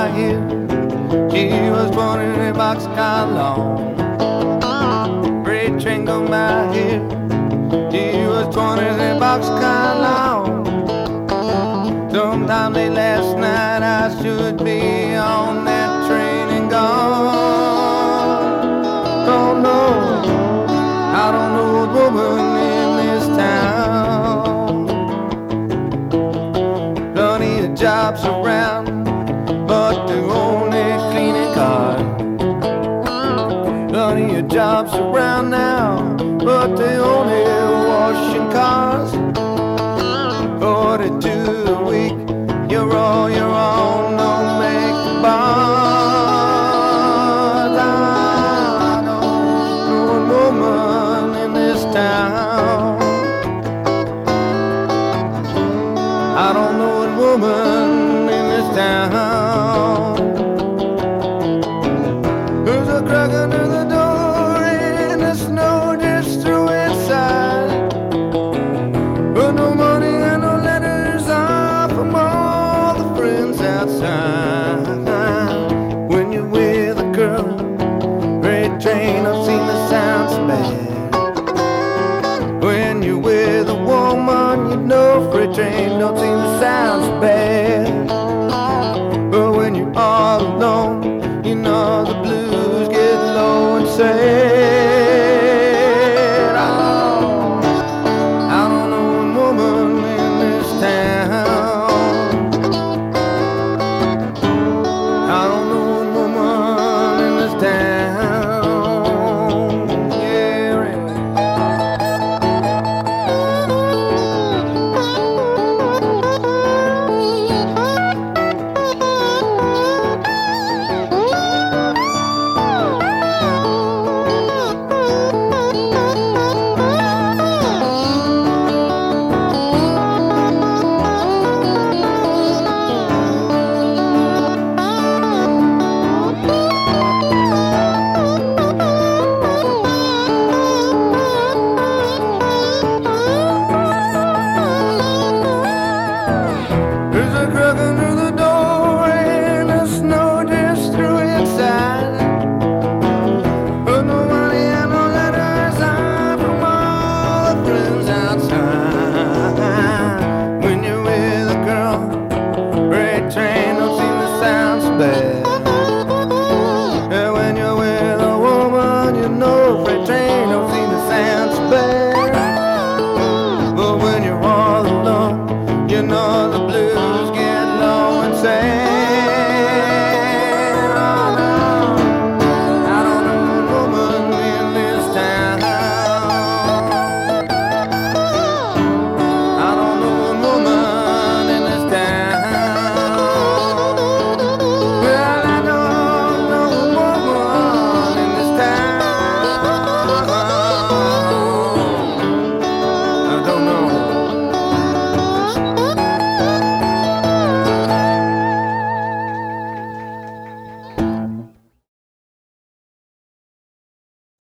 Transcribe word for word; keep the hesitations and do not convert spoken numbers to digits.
my hip. She was twenty boxcar long. Freight train on my hip. She was twenty boxcar long. Sometime late last night I should be on that train and gone. Don't know, I don't know a woman in this town. Plenty of jobs around, but they're only cleaning cars. Plenty of jobs around now, but they only washing cars. Forty-two a week, you're all your own, don't make the bars. I know no woman in this town. I don't know a woman in this town. There's a crack under the door and the snow just through inside. But no money and no letters are from all the friends outside. When you're with a girl, freight train, I've seen the sounds bad. When you're with a woman, you know freight train don't seem to sound so bad. But when you're all alone, you know the blues get low and sad. Oh, I don't know a woman in this town. I don't know a woman in this town. Yeah, right. There's a crack under the door and the snow just through inside. But no money and no letters are from all the friends outside. When you're with a girl, freight train don't seem to sound so bad. And when you're with a woman, you know freight train don't seem to sound so bad. But when you're all alone, you know the blues